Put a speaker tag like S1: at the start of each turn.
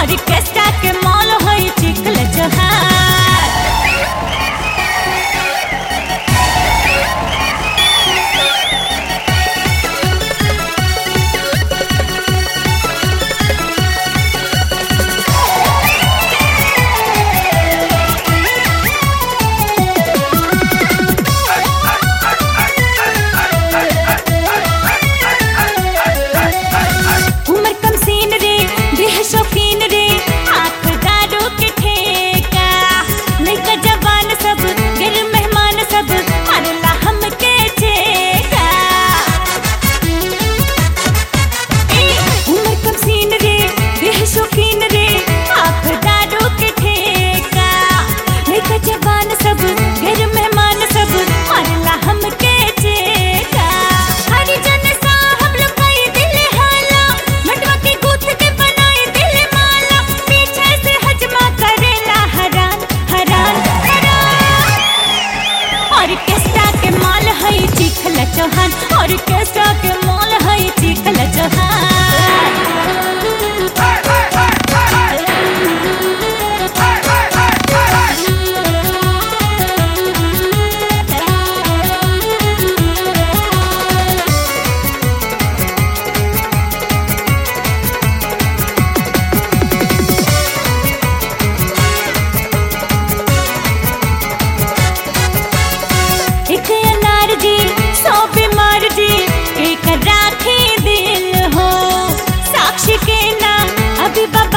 S1: Orchestra के mall होई चिखल चौहान। शौकीन रे आँख दारू के ठेका, लइका जवान सब गिर मेहमान सब मारला हमके चेका। उमर कम सीन रे देह शौकीन रे आँख दारू के ठेका, लइका जवान सब गिर मेहमान सब मारला हमके चेका। हरी जन सा हम लोग कई दिल हाला, मटवा के गूथ के ऑर्केस्ट्रा के मॉल है चिखल चौहान। ऑर्केस्ट्रा के मॉल है चिखल चौहान। एक अनार जी 100 बीमार जी एक राखी दिल हो, साक्षी के ना अभी बाबा